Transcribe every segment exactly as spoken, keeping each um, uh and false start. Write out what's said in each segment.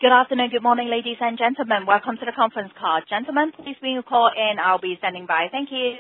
Good afternoon, good morning, ladies and gentlemen. Welcome to the conference call. Gentlemen, please be on call and I'll be standing by. Thank you.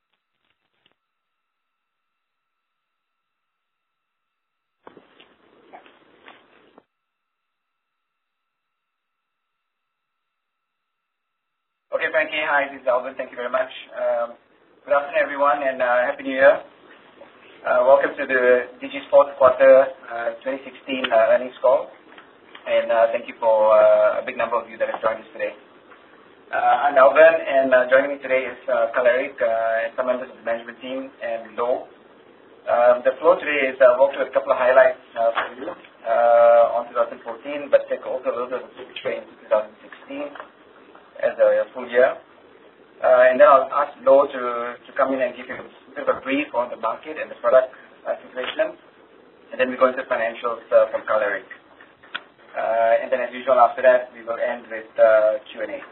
Okay, Frankie. Hi, this is Alvin. Thank you very much. Um, good afternoon, everyone, and uh, Happy New Year. Uh, welcome to the Digi's fourth quarter uh, twenty sixteen uh, earnings call. And uh, thank you for uh, a big number of you that have joined us today. Uh, I'm Alvin, and uh, joining me today is uh, Carl Eric uh, and some members of the management team, and Lo. Um, the flow today is uh, walk through a couple of highlights uh, for you uh, on twenty fourteen, but take also a little bit of a picture into twenty sixteen as a full year. Uh, and then I'll ask Lo to, to come in and give you a bit of a brief on the market and the product uh, situation. And then we go into financials uh, from Carl Eric. Uh, and then as usual after that we will end with uh, Q and A.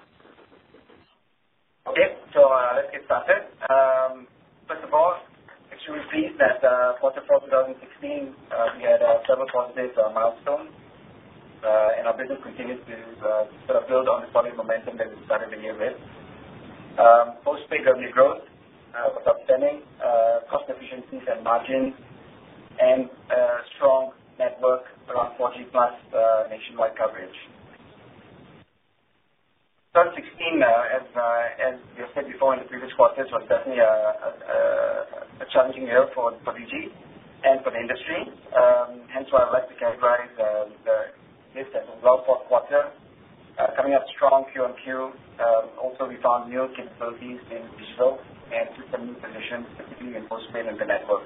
Okay, so uh, let's get started. Um, first of all, extremely pleased that uh, quarter four twenty sixteen uh, we had uh, several positive uh, milestones uh, and our business continues to uh, sort of build on the solid momentum that we started the year with. Um, Postpaid revenue growth uh, was outstanding, uh, cost efficiencies and margins, and uh, strong network around four G plus uh, nationwide coverage. twenty sixteen, uh, as, uh, as we have said before in the previous quarters, was definitely a, a, a challenging year for, for Digi and for the industry. Um, hence why I'd like to categorize uh, the, this as a well fourth quarter, uh, coming up strong Q on Q. Um, also, we found new capabilities in digital and took some new positions, particularly in postpaid and the network.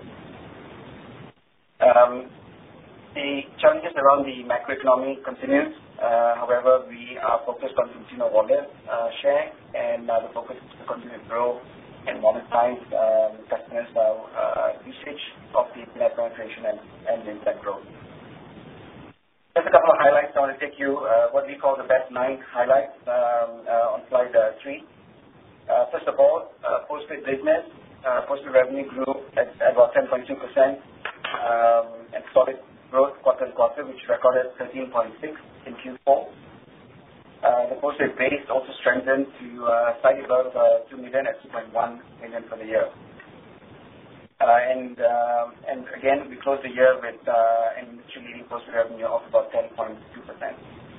Um, The challenges around the macroeconomy continues. Uh, however, we are focused on consumer wallet uh, share, and uh, the focus is to continue to grow and monetize um, customers' uh, uh, usage of the internet penetration and, and the internet growth. Just a couple of highlights. I want to take you uh, what we call the best nine highlights um, uh, on slide uh, three. Uh, first of all, uh, postpaid business, uh, postpaid revenue grew at, at about ten point two percent um, and solid growth quarter to quarter, which recorded thirteen point six in Q four. Uh, the postpaid base also strengthened to uh, slightly above uh, two million at two point one million for the year. Uh, and uh, and again, we closed the year with uh, an industry-leading postpaid revenue of about ten point two percent.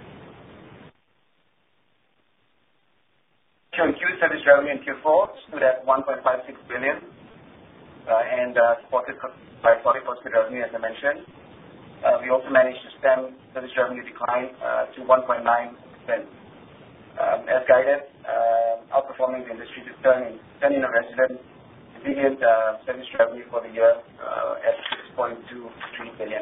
Q and Q service revenue in Q four stood at one point five six billion uh, and uh, supported by solid postpaid revenue, as I mentioned. Uh, we also managed to stem service revenue decline uh, to one point nine percent. Um, as guided, uh, outperforming the industry to turn in, turn in a resident resilient uh, service revenue for the year uh, at six point two three billion.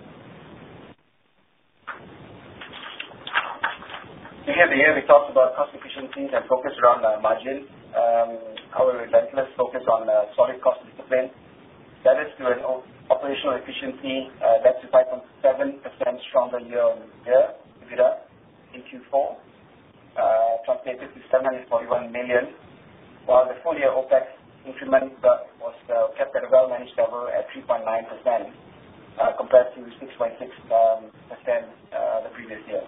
Beginning of the year, we talked about cost efficiencies and focus around uh, margin. Um, our relentless focus on uh, solid cost discipline. That is to an operational efficiency uh, led to five point seven percent stronger year-on-year EBITDA in Q four, uh, translated to seven hundred forty-one million, while the full-year OPEX increment uh, was uh, kept at a well-managed level at three point nine percent uh, compared to six point six percent uh, the previous year.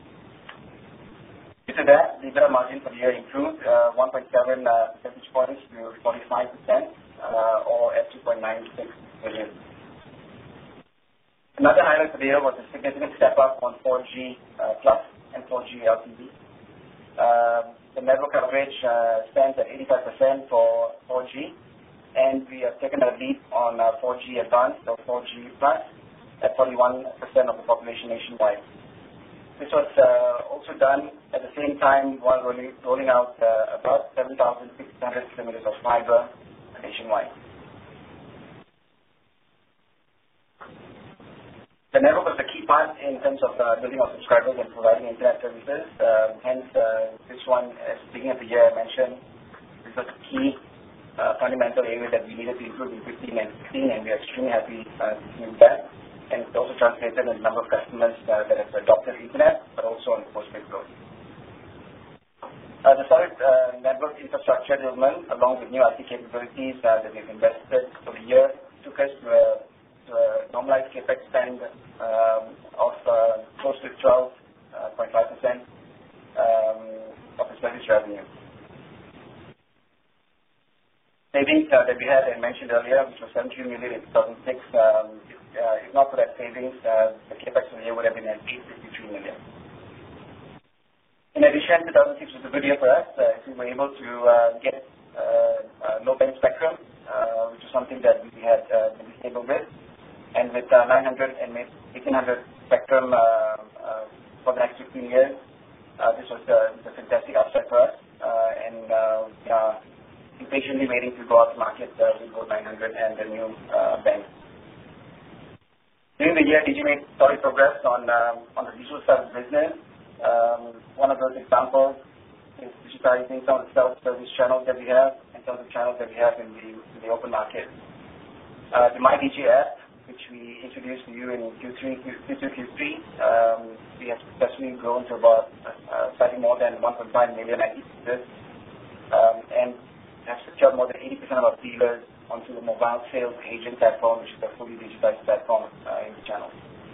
Due to that, the EBITDA margin for the year improved uh, one point seven uh, percentage points to forty-five percent uh, or at two point nine six billion. Another highlight for the year was a significant step up on four G uh, plus and four G L T E. Uh, the network coverage uh, stands at eighty-five percent for four G, and we have taken a lead on uh, four G advanced or four G plus at forty-one percent of the population nationwide. This was uh, also done at the same time while rolling, rolling out uh, about seven thousand six hundred kilometers of fiber nationwide. The network was a key part in terms of uh, building our subscribers and providing internet services. Uh, hence, uh, this one, at the beginning of the year, I mentioned this was a key uh, fundamental area that we needed to improve in fifteen and sixteen, and we are extremely happy uh, to do that. And it's also translated in the number of customers uh, that have adopted internet, but also on postpaid growth. Uh, the solid uh, network infrastructure development, along with new I T capabilities uh, that we've invested for the year, took us to a uh, normalized CapEx spend um, of uh, close to twelve one point five percent um, of the service revenue. Savings uh, that we had and mentioned earlier, which was seventy-two million in two thousand six, um, if, uh, if not for that savings, uh, the capex for the year would have been at eight hundred fifty-three million. In addition, two thousand six was a good year for us. Uh, we were able to uh, get uh, uh, low-band spectrum, uh, which is something that we had uh, been disabled with. And with uh, nine hundred and eighteen hundred spectrum uh, uh, for the next fifteen years, uh, this was uh, a fantastic upside for us. Uh, and uh, we are impatiently waiting to go out to market uh, with both nine hundred and the new uh, band. During the year, Digi made solid progress on um, on the digital side of the business. Um, one of those examples is digitizing some of the self-service channels that we have and some of the channels that we have in the, in the open market. Uh, the MyDigi app, which we introduced to you in Q three, Q two, Q three, um, we have successfully grown to about uh, slightly more than one point five million active users, um, and have secured more than eighty percent of our dealers onto the mobile sales agent platform, which is a fully digitized platform uh, in the channel.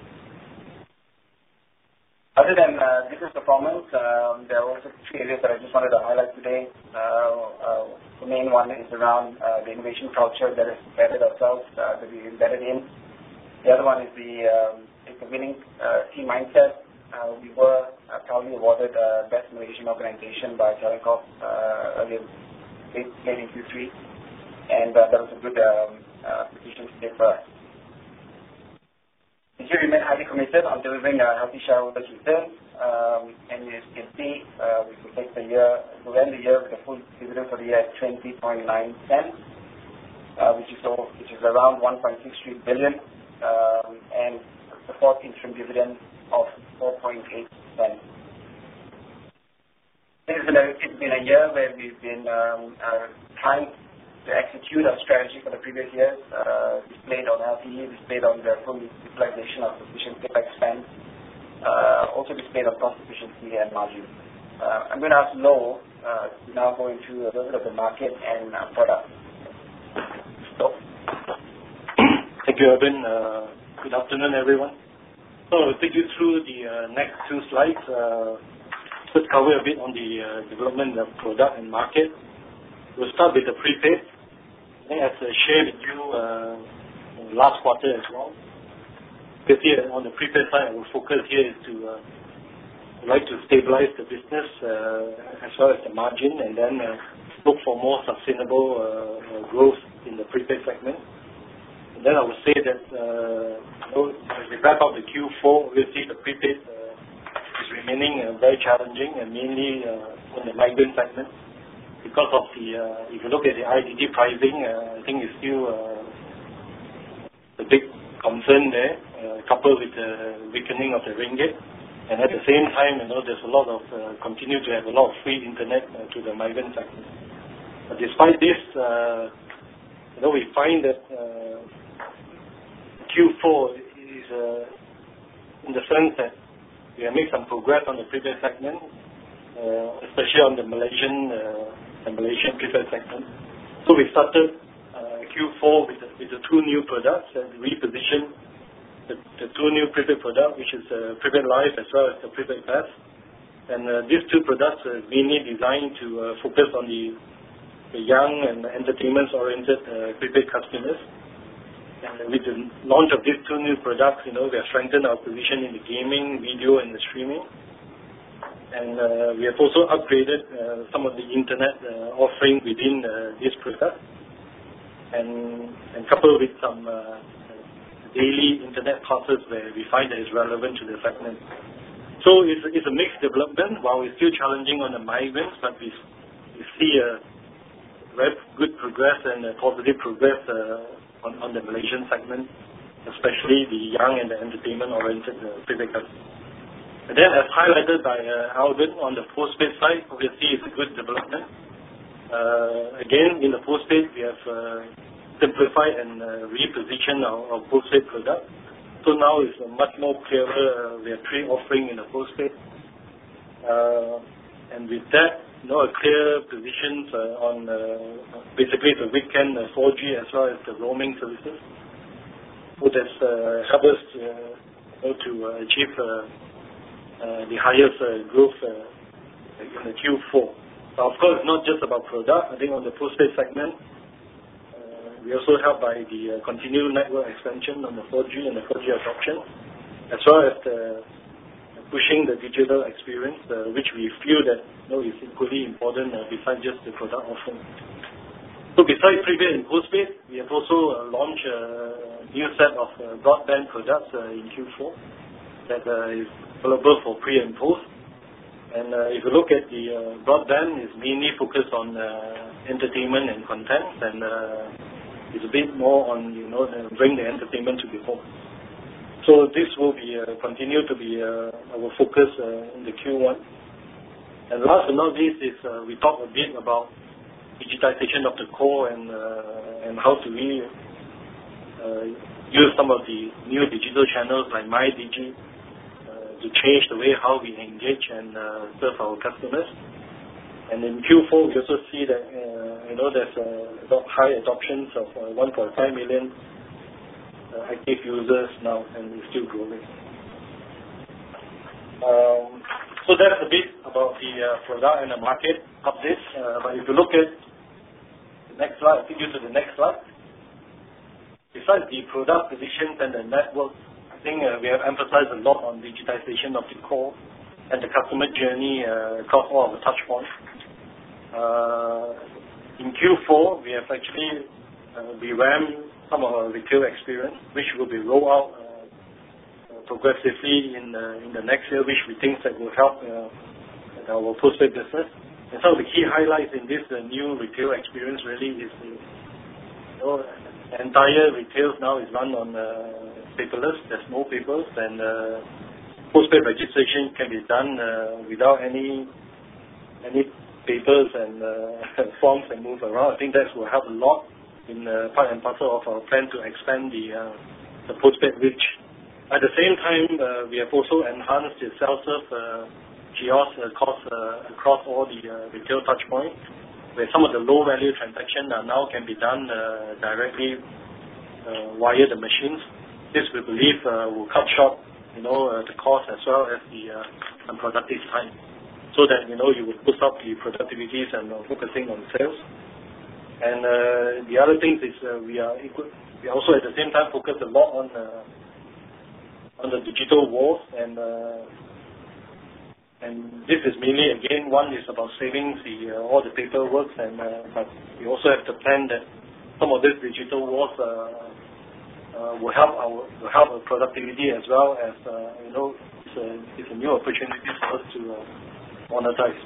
Other than uh, business performance, um, there are also three areas that I just wanted to highlight today. Uh, uh, the main one is around uh, the innovation culture that has embedded ourselves, uh, that we embedded in. The other one is the, um, is the winning uh, team mindset. Uh, we were uh, proudly awarded uh, Best Malaysian Organization by Telecom uh, earlier late, late in Q three, and uh, that was a good um, uh, position today for us. We remain highly committed on delivering a healthy shareholders return, um, and as you can see, uh, we will take the year, we'll end the year with a full dividend for the year at twenty point nine cents, uh, which is over, which is around one point six three billion, um, and the fourth interim dividend of four point eight cents. It has been a, it's been a year where we've been um, uh, trying to execute our strategy for the previous years, uh, displayed on L T E, displayed on the full utilization of sufficient capex spend, uh, also displayed on cost efficiency and margin. Uh, I'm going to ask Lo uh, to now go into a little bit of the market and uh, product. So. Thank you, Urban. Uh, good afternoon, everyone. So I'll take you through the uh, next two slides. Uh, first, cover a bit on the uh, development of product and market. We'll start with the prepaid. I think as I shared with you uh, last quarter as well. Because here on the prepaid side, our focus here is to uh, like to stabilize the business uh, as well as the margin, and then uh, look for more sustainable uh, growth in the prepaid segment. And then I would say that uh, you know, as we wrap up the Q four, obviously the prepaid uh, is remaining uh, very challenging, and mainly uh, on the migrant segment. Because of the, uh, if you look at the I D D pricing, uh, I think it's still uh, a big concern there, uh, coupled with the weakening of the ringgit. And at the same time, you know, there's a lot of, uh, continue to have a lot of free internet uh, to the migrant segment. But despite this, uh, you know, we find that uh, Q four is, uh, in the sense that we have made some progress on the previous segment, uh, especially on the Malaysian uh, the Malaysian prepaid segment. So we started uh, Q four with the, with the two new products and repositioned the, the two new prepaid products, which is uh, Prepaid Live as well as the Prepaid Pass. And uh, these two products are mainly designed to uh, focus on the, the young and entertainment-oriented uh, prepaid customers. And with the launch of these two new products, you know, we have strengthened our position in the gaming, video, and the streaming. And uh, we have also upgraded uh, some of the internet uh, offering within uh, this product, and, and coupled with some uh, daily internet passes where we find that is relevant to the segment. So it's, it's a mixed development. While it's still challenging on the migrants, but we, we see a very good progress and a positive progress uh, on, on the Malaysian segment, especially the young and the entertainment-oriented uh, prepaid customers. And then, as highlighted by uh, Alvin on the postpaid side, obviously it's a good development. Uh, again, in the postpaid, we have uh, simplified and uh, repositioned our, our postpaid product. So now it's a much more clearer. Uh, we have three offerings in the postpaid, uh, and with that, you know, a clear positions uh, on uh, basically the weekend uh, four G as well as the roaming services. So that's uh, helped us uh, you know, to uh, achieve. Uh, uh, the highest uh, growth uh, in the Q four. Now, of course, not just about product. I think on the postpaid segment, uh, we also helped by the uh, continued network expansion on the four G and the four G adoption, as well as the pushing the digital experience, uh, which we feel that you know, is equally important uh, besides just the product offering. So besides prepaid and postpaid, we have also uh, launched a new set of uh, broadband products uh, in Q four that uh, is available for pre and post. And uh, if you look at the uh, broadband, it's mainly focused on uh, entertainment and content, and uh, it's a bit more on you know uh, bring the entertainment to the home. So this will be uh, continue to be uh, our focus uh, in the Q one. And last but not least is uh, we talk a bit about digitization of the core and uh, and how do we uh, use some of the new digital channels like MyDigi uh, to change the way how we engage and uh, serve our customers. And in Q four, we also see that uh, you know there's uh, high adoptions of uh, one point five million uh, active users now, and it's still growing. Um, so that's a bit about the uh, product and the market update. Uh, but if you look at next slide, I'll take you to the next slide. Besides the product positions and the network, I think uh, we have emphasized a lot on digitization of the core and the customer journey uh, across all of the touch points. Uh, in Q four, we have actually uh, revamped some of our retail experience, which will be rolled out uh, progressively in, uh, in the next year, which we think that will help uh, our postpaid business. And some of the key highlights in this uh, new retail experience really is the you know, entire retail now is run on uh, paperless. There's no papers, and uh, postpaid registration can be done uh, without any any papers and uh, forms and move around. I think that will help a lot in uh, part and parcel of our plan to expand the uh, the postpaid reach. At the same time, uh, we have also enhanced the self-serve uh, kiosk across, uh, across all the uh, retail touchpoints, where some of the low-value transactions uh, now can be done uh, directly uh, via the machines. This, we believe, uh, will cut short, you know, uh, the cost as well as the uh, unproductive time, so that you know you will boost up the productivities and uh, focusing on sales. And uh, the other things is uh, we are equal, we also at the same time focus a lot on uh, on the digital walls and. Uh, And this is mainly, again, one is about saving the uh, all the paperwork, and uh, but we also have to plan that some of these digital walls uh, uh, will help our will help our productivity as well as uh, you know it's a, it's a new opportunity for us to uh, monetize.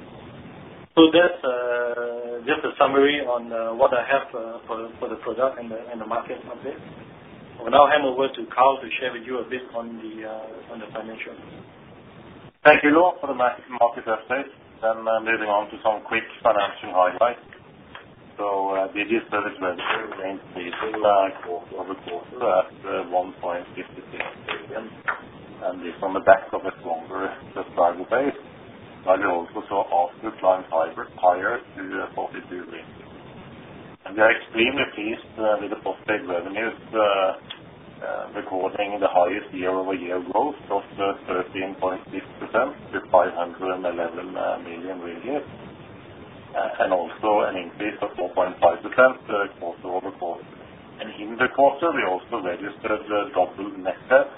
So that's uh, just a summary on uh, what I have uh, for for the product and the and the market update. I will now hand over to Carl to share with you a bit on the uh, on the financial. Thank you, Lo, for the market update. Then uh, moving on to some quick financial highlights. So uh, Digi service revenue remains stable uh, quarter over quarter at uh, one point five six billion, and this on the back of a stronger subscriber base, while we also saw ARPU climb higher to uh, forty-two million. And we are extremely pleased uh, with the postpaid revenues uh, Uh, recording the highest year-over-year growth of uh, thirteen point six percent to five hundred eleven uh, million ringgit, uh, and also an increase of four point five percent uh, quarter-over-quarter. And in the quarter, we also registered uh, double net debt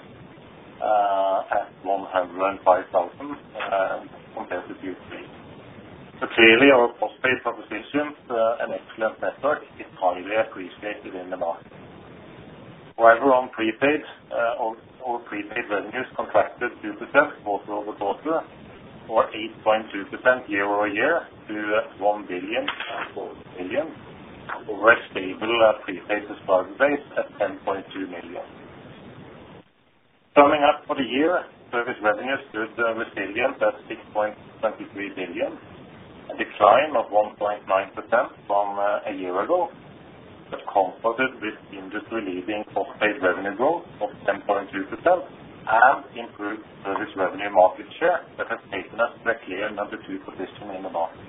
uh, at one hundred five thousand uh, compared to Q three. So clearly, our postpaid propositions uh, and excellent network is highly appreciated in the market. However, on prepaid, uh, our, our prepaid revenues contracted two percent quarter-over-quarter, or eight point two percent year-over-year to one billion four million, over a stable uh, prepaid subscriber base at ten point two million. Summing up for the year, service revenues stood uh, resilient at six point two three billion, a decline of one point nine percent from uh, a year ago, but comforted with industry-leading postpaid revenue growth of ten point two percent and improved service revenue market share that has taken us to a clear number two position in the market.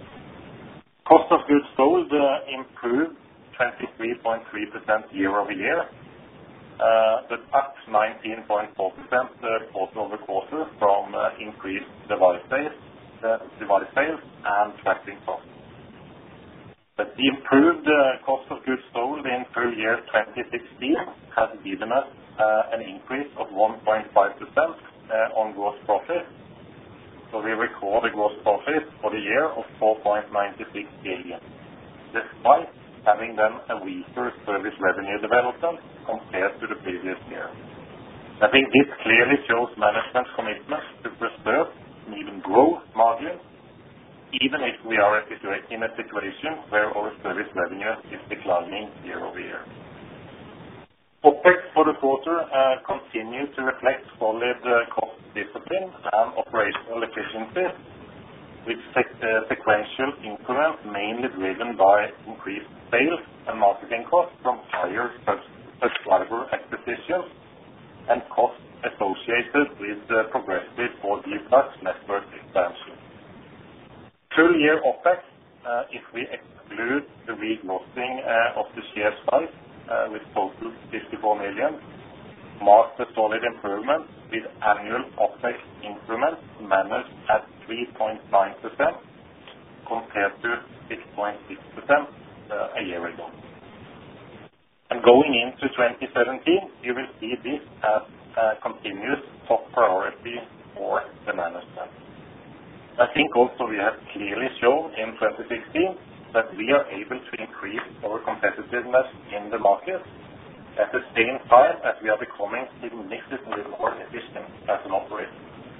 Cost of goods sold uh, improved twenty-three point three percent year-over-year, uh, but up nineteen point four percent uh, quarter-over-quarter from uh, increased device sales, uh, device sales and tracking costs. But the improved uh, cost of goods sold in full year twenty sixteen has given us uh, an increase of one point five percent uh, on gross profit. So we record a gross profit for the year of four point nine six billion, despite having then a weaker service revenue development compared to the previous year. I think this clearly shows management's commitment to preserve and even grow margins, even if we are in a situation where our service revenue is declining year-over-year. OpEx for the quarter uh, continued to reflect solid uh, cost discipline and operational efficiency, with sec- uh, sequential increments mainly driven by increased sales and marketing costs from higher subs- subscriber acquisitions and costs associated with the progressive four G plus network expansion. Full year OpEx, uh, if we exclude the re-glossing uh, of the share price uh, with total fifty-four million, marked a solid improvement with annual OpEx increments managed at three point nine percent compared to six point six percent uh, a year ago. And going into twenty seventeen, you will see this as a continuous top priority for the management. I think also we have clearly shown in twenty sixteen that we are able to increase our competitiveness in the market at the same time as we are becoming significantly more efficient as an operator.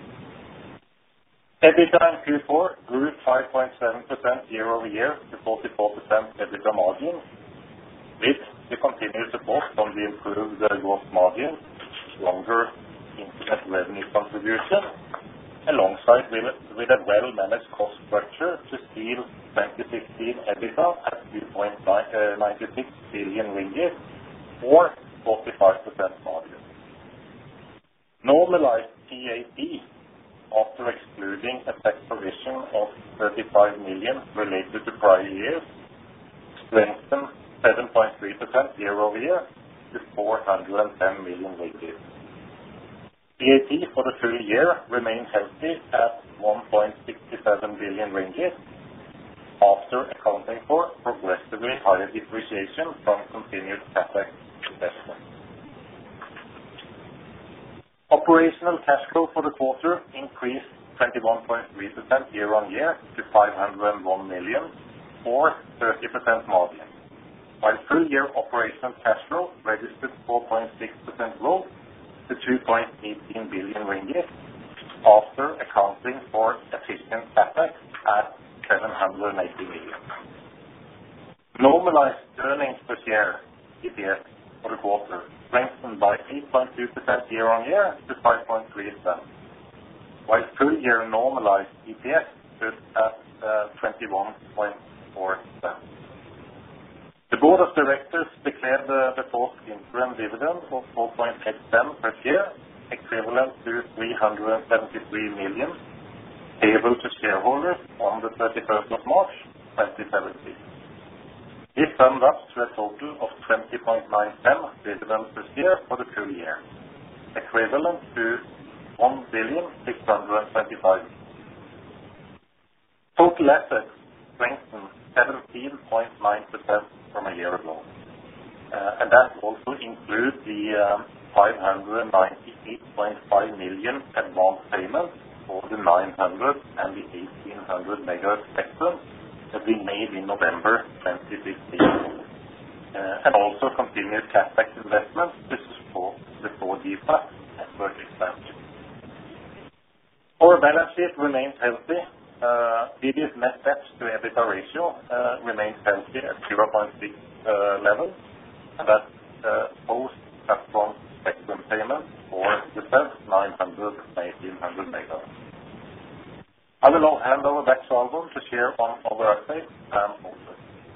EBITDA in Q four grew five point seven percent year-over-year to forty-four percent EBITDA margin, with the continued support from the improved uh, gross margin, stronger internet revenue contribution, alongside with, with a well-managed cost structure to seal twenty sixteen EBITDA at two point nine six billion ringgit or forty-five percent margin. Normalized P A T after excluding a tax provision of thirty-five million related to prior years strengthened seven point three percent year-over-year to four hundred ten million ringgit. P A T for the full year remains healthy at one point six seven billion ringgit after accounting for progressively higher depreciation from continued CapEx investment. Operational cash flow for the quarter increased twenty-one point three percent year-on-year to five hundred one million or thirty percent margin, while full year operational cash flow registered four point six percent growth to two point one eight billion ringgit after accounting for efficient CapEx at seven hundred eighty million. Normalized earnings per share, E P S, for the quarter strengthened by eight point two percent year-on-year to five point three cents, while full year normalized E P S stood at uh, twenty-one point four cents. The Board of Directors declared the, the fourth interim dividend of four point eight cents per share, equivalent to three hundred seventy-three million, payable to shareholders on the thirty-first of March twenty seventeen. This summed up to a total of twenty point nine cents dividend per share for the full year, equivalent to one billion six hundred twenty-five million. Total assets strengthened seventeen point nine percent from a year ago. Uh, and that also includes the um, five hundred ninety-eight point five million advance payments for the nine hundred and the eighteen hundred megahertz spectrum that we made in November twenty sixteen. Uh, and also continued CapEx investments to support the four G plus network expansion. Our balance sheet remains healthy. Uh, D B's net debt to EBITDA ratio uh, remains healthy at zero point six uh, level, and that's uh, post upfront spectrum payment for the first nine hundred and eighteen hundred megahertz. I will now hand over back to Albern to share on our updates and also.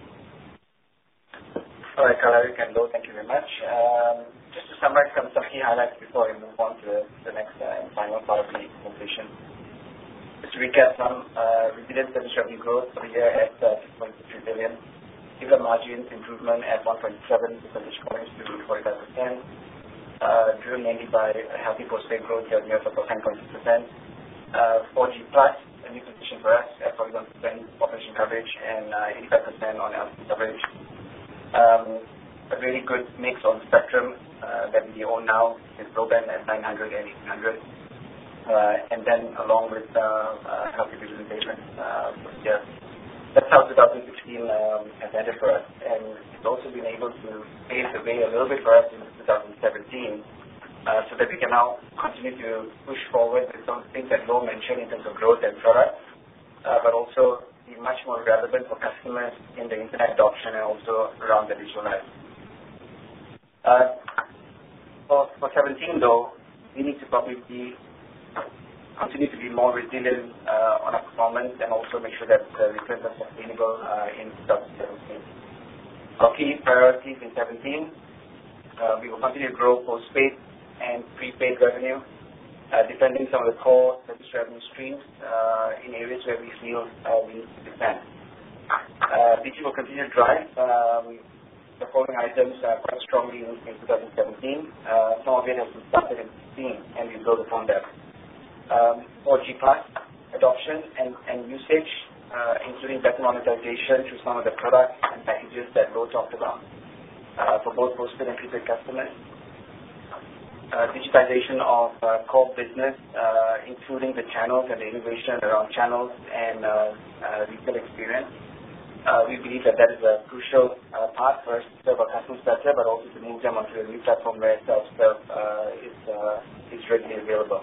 All right, Karl-Erik and Lo, thank you very much. Um, just to summarize some, some key highlights before we move on to the, the next uh, and final part of the presentation. Just to recap some, uh, resilient service revenue growth for the year at uh, six point three billion. EBITDA margins improvement at one point seven percentage points to forty-five percent. uh, driven mainly by a healthy postpaid growth year-on-year of ten point six percent. Uh, four G plus, a new position for us at forty-one percent population coverage and uh, eighty-five percent on L T E coverage. Um, a really good mix on spectrum uh, that we own now is broadband at nine hundred and eighteen hundred. Uh, and then along with uh, uh, healthy visualization, uh, yeah, that's how twenty sixteen um, has ended for us. And it's also been able to pave the way a little bit for us in twenty seventeen. Uh, so that we can now continue to push forward with some things that Lo mentioned in terms of growth and product, uh, but also be much more relevant for customers in the internet adoption and also around the digital life. Uh, for, for seventeen though, we need to probably be, continue to be more resilient uh, on our performance and also make sure that the returns are sustainable uh, in twenty seventeen. Our key priorities in seventeen, uh, we will continue to grow postpaid and prepaid revenue, uh, defending some of the core service revenue streams uh, in areas where we feel uh, we need to defend. Uh, Digi will continue to drive um, the following items uh, quite strongly in, in twenty seventeen. Uh, some of it has been started in sixteen, and we build upon that. Um, four G plus adoption and, and usage, uh, including better monetization through some of the products and packages that Lo talked about uh, for both postpaid and prepaid customers. Uh, digitization of uh, core business, uh, including the channels and the innovation around channels and uh, uh, retail experience. Uh, we believe that that is a crucial uh, part for us to serve our customers better, but also to move them onto a new platform where self-serve uh, is, uh, is readily available.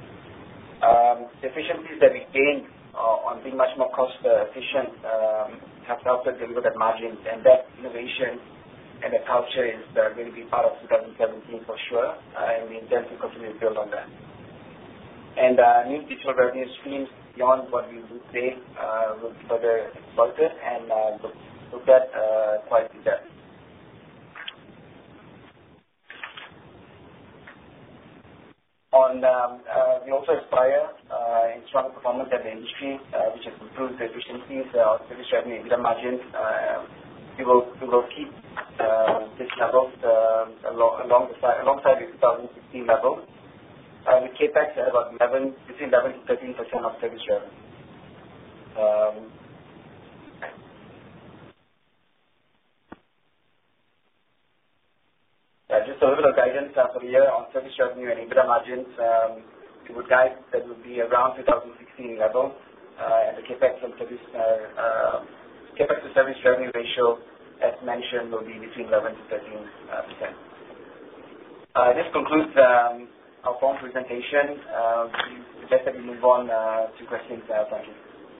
Um, the efficiencies that we gained uh, on being much more cost uh, efficient um, have helped us deliver that margins, and that innovation and the culture is uh, going to be part of twenty seventeen for sure, uh, and we intend to continue to build on that. And uh, new digital revenue streams beyond what we do today uh, will be further exploited and uh, look, looked at uh, quite in depth. On, um, uh, we also aspire uh, in stronger performance at the industry, uh, which has improved the efficiencies of uh, service revenue and EBITDA margins. Uh, we will we will keep uh, this level uh, along along the side, alongside the twenty sixteen level. Uh, with CapEx at about eleven between eleven to thirteen percent of service revenue. Um, uh, just a little bit of guidance uh, for the year on service revenue and EBITDA margins. Um, we would guide that would be around twenty sixteen level, uh, and the CapEx and service uh, uh, CapEx to service revenue ratio, as mentioned, will be between eleven to thirteen percent. Uh, this concludes um, our phone presentation. Uh, we suggest that we move on uh, to questions. Uh, thank you.